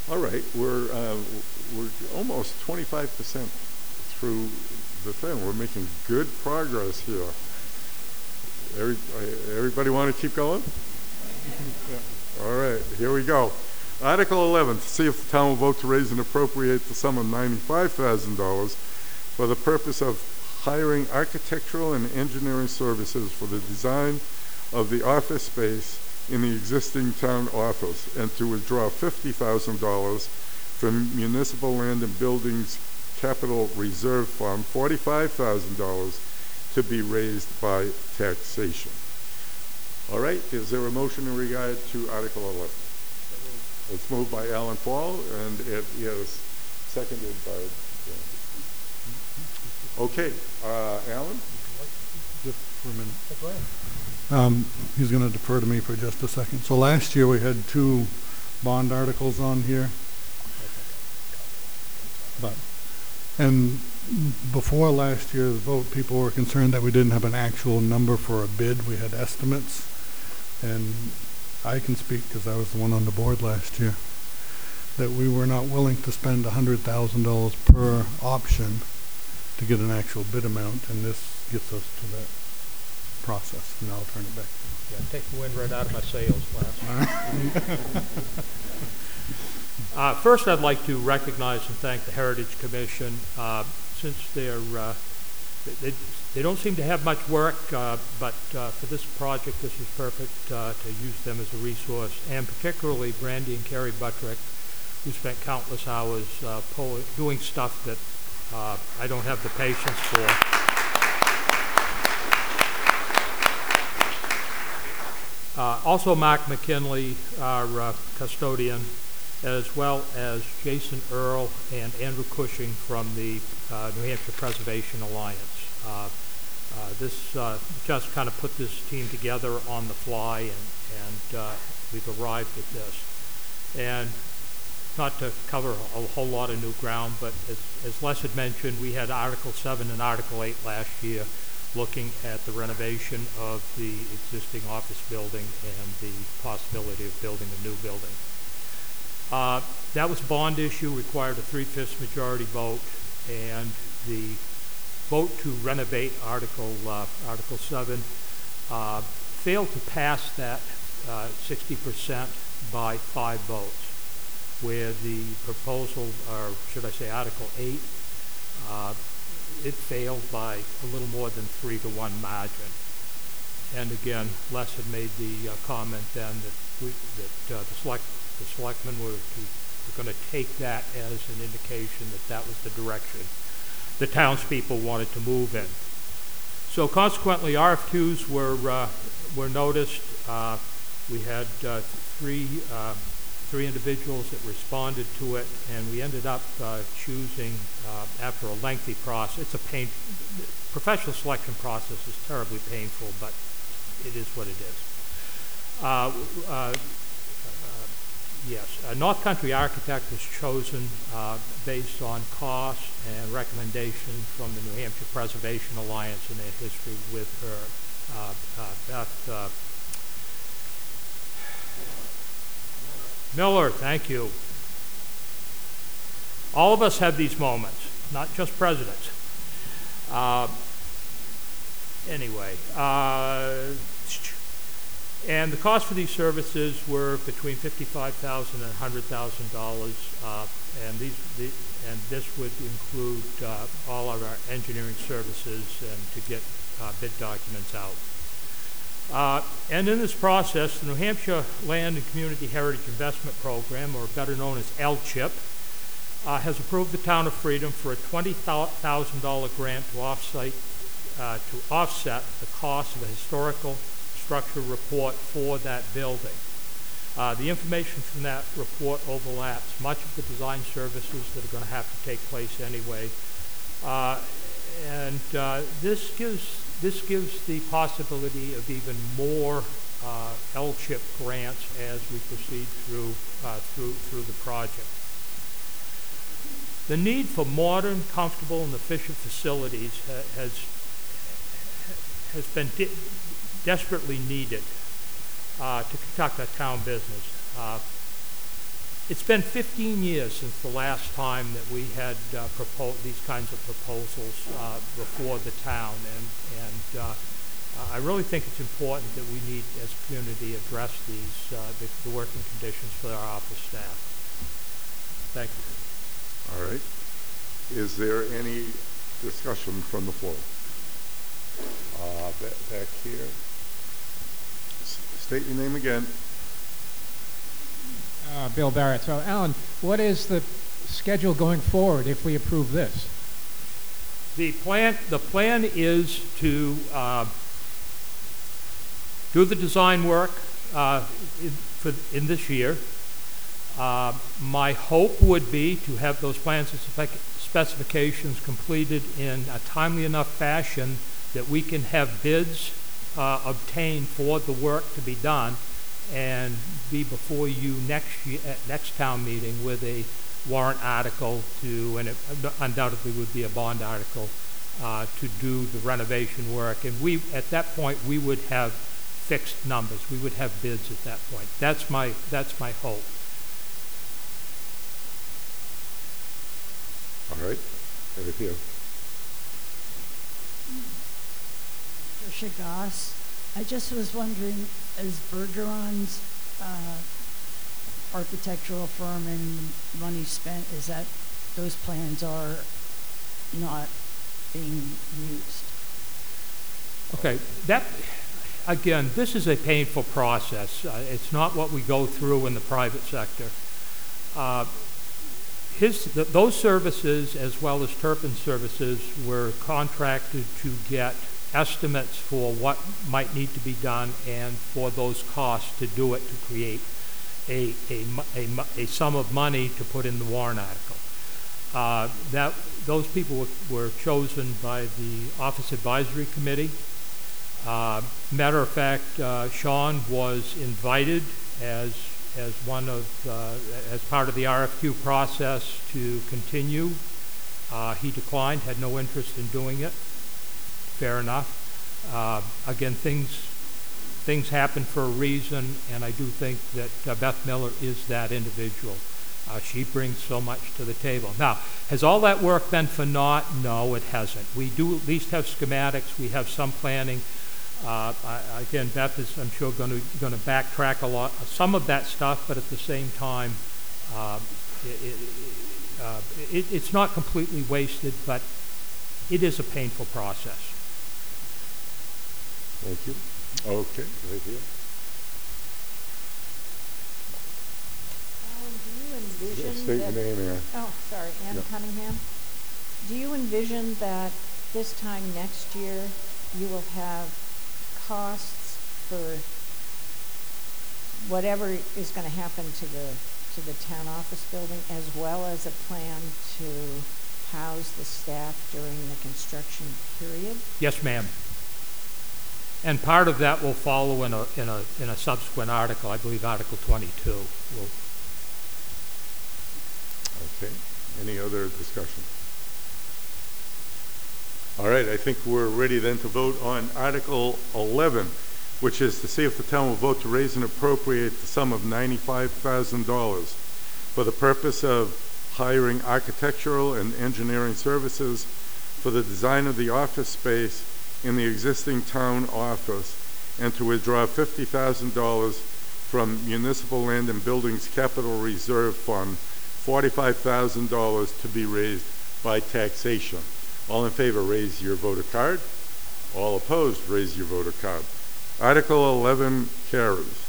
All right, we're almost 25% through the thing. We're making good progress here. Everybody want to keep going? Yeah. All right, here we go. Article 11, to see if the town will vote to raise and appropriate the sum of $95,000 for the purpose of hiring architectural and engineering services for the design of the office space in the existing town office, and to withdraw $50,000 from Municipal Land and Buildings Capital Reserve Fund, $45,000 to be raised by taxation. All right, is there a motion in regard to Article 11? It's moved by Alan Paul, and it is seconded by okay, Alan? Just for a minute. Go ahead. He's going to defer to me for just a second. So last year we had 2 bond articles on here. And before last year's vote, people were concerned that we didn't have an actual number for a bid. We had estimates. And I can speak, because I was the one on the board last year, that we were not willing to spend $100,000 per option to get an actual bid amount, and this gets us to that process. And I'll turn it back. Yeah, take the wind right out of my sails, Les. First, I'd like to recognize and thank the Heritage Commission. Since they don't seem to have much work, but for this project, this was perfect to use them as a resource, and particularly Brandy and Carrie Buttrick, who spent countless hours doing stuff that I don't have the patience for. Also Mark McKinley, our custodian, as well as Jason Earl and Andrew Cushing from the New Hampshire Preservation Alliance. This just kind of put this team together on the fly, and we've arrived at this. And not to cover a whole lot of new ground, but as Les had mentioned, we had Article 7 and Article 8 last year looking at the renovation of the existing office building and the possibility of building a new building. That was a bond issue, required a 3/5 majority vote, and the vote to renovate Article 7 failed to pass that 60% by 5 votes, where the proposal, or should I say Article 8, it failed by a little more than 3-to-1 margin. And again, Les had made the comment then that the selectmen were going to take that as an indication that that was the direction the townspeople wanted to move in. So consequently, RFQs were noticed. We had three individuals that responded to it, and we ended up choosing after a lengthy process. Professional selection process is terribly painful, but it is what it is. Yes, a North Country architect was chosen based on cost and recommendation from the New Hampshire Preservation Alliance and their history with her. Beth Miller, thank you. All of us have these moments, not just presidents. Anyway, and the cost for these services were between $55,000 and $100,000, and this would include all of our engineering services and to get bid documents out. And in this process, the New Hampshire Land and Community Heritage Investment Program, or better known as LCHIP, has approved the town of Freedom for a $20,000 grant to offset the cost of a historical structure report for that building. The information from that report overlaps much of the design services that are going to have to take place anyway, and this gives the possibility of even more LCHIP grants as we proceed through the project. The need for modern, comfortable, and efficient facilities has been desperately needed to conduct our town business. It's been 15 years since the last time that we had these kinds of proposals before the town, and I really think it's important that we need, as a community, address these the working conditions for our office staff. Thank you. All right. Is there any discussion from the floor? Back here. State your name again. Bill Barrett. So, Alan, what is the schedule going forward if we approve this? The plan is to do the design work in this year. My hope would be to have those plans and specifications completed in a timely enough fashion that we can have bids obtained for the work to be done and be before you next town meeting with a warrant article and it undoubtedly would be a bond article to do the renovation work. And at that point, we would have fixed numbers. We would have bids at that point. That's my hope. All right. Over here. Tricia Goss. I just was wondering, is Bergeron's architectural firm and money spent, is that those plans are not being used? Okay, again, this is a painful process. It's not what we go through in the private sector. Those services, as well as Turpin Services, were contracted to get estimates for what might need to be done and for those costs to do it, to create a sum of money to put in the warrant article. Those people were chosen by the Office Advisory Committee. Matter of fact, Sean was invited as part of the RFQ process to continue. He declined, had no interest in doing it. Fair enough. Again, things happen for a reason, and I do think that Beth Miller is that individual. She brings so much to the table. Now, has all that work been for naught? No, it hasn't. We do at least have schematics. We have some planning. Again, Beth is, I'm sure, going to backtrack some of that stuff, but at the same time, it's not completely wasted, but it is a painful process. Thank you. Okay, right here. Do you envision State your that, name here. oh, sorry, Ann Yep. Cunningham. Do you envision that this time next year you will have costs for whatever is going to happen to the town office building, as well as a plan to house the staff during the construction period? Yes, ma'am. And part of that will follow in a subsequent article. I believe Article 22 will. Okay. Any other discussion? All right, I think we're ready then to vote on Article 11, which is to see if the town will vote to raise and appropriate the sum of $95,000 for the purpose of hiring architectural and engineering services for the design of the office space in the existing town office, and to withdraw $50,000 from Municipal Land and Buildings Capital Reserve Fund, $45,000 to be raised by taxation. All in favor, raise your voter card. All opposed, raise your voter card. Article 11 carries.